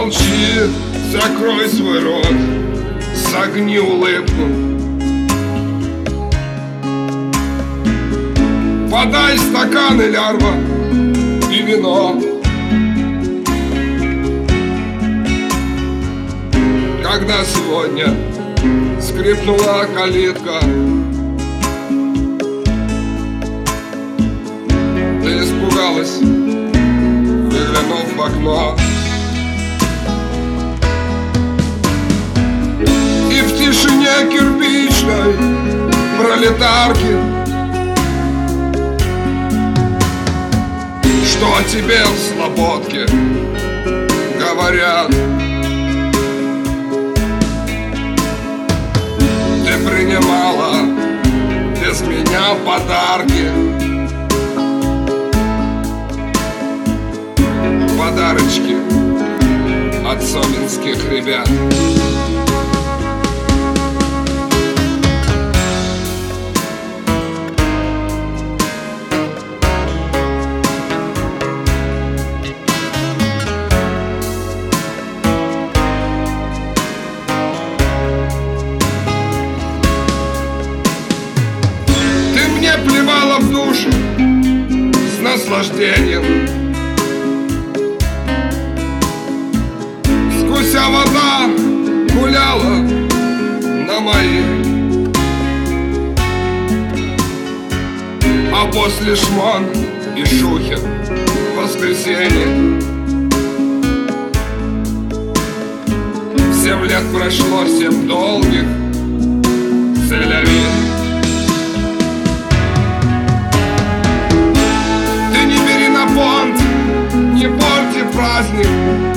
Молчи, закрой свой рот, согни улыбку. Подай стаканы, лярва, и вино. Когда сегодня скрипнула калитка, ты испугалась, выглянув в окно. И в тишине кирпичной пролетарки, что о тебе в слободке говорят. Ты принимала без меня подарки, подарочки от соменских ребят. Плевала в душу с наслаждением, сквозя вода гуляла на моих, а после шмон и Шухер в воскресенье 7 лет прошло, 7 долгих, Цель-Авив. Не порти праздник,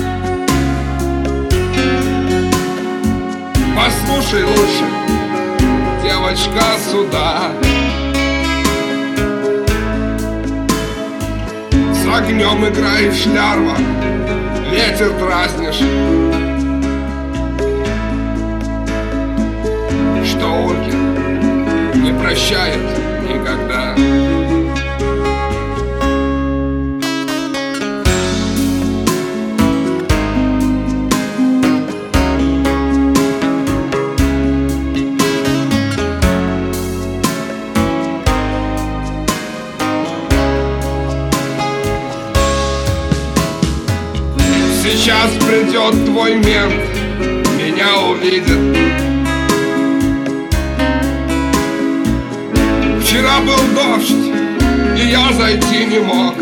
послушай лучше, девочка, сюда. С огнем играешь, лярва, ветер дразнишь, что орки не прощает никогда. Сейчас придет твой мент, меня увидит. Вчера был дождь, и я зайти не мог.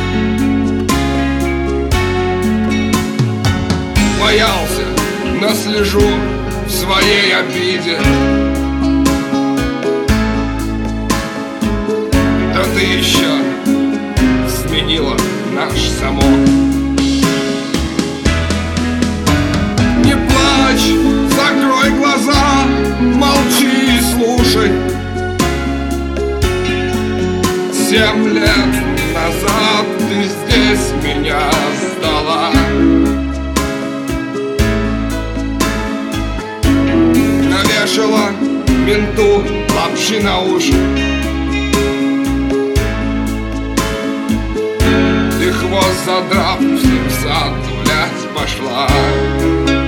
Боялся, наслежу в своей обиде. Да ты еще сменила наш замок. Закрой глаза, молчи и слушай. 7 лет назад ты здесь меня сдала. Навешала менту лапши на уши. Ты хвост задрав, в сад гулять пошла.